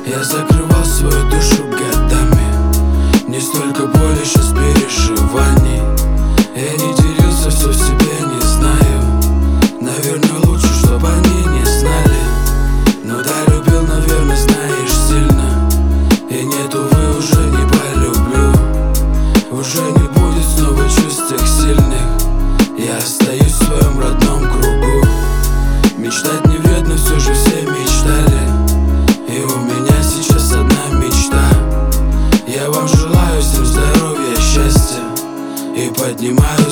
Я закрывал свою душу годами, не столько боли, сейчас переживаний. Я не делился, все в себе не знаю. Наверное, лучше, чтобы они не знали. Но да, любил, наверное, знаешь, сильно. И нет, увы, уже не полюблю. Уже не будет снова чувств тех сильных. Я остаюсь в своем родном кругу. Мечтать не вредно, все же все мечтали. И у меня сейчас одна мечта. Я вам желаю всем здоровья, счастья. И поднимаю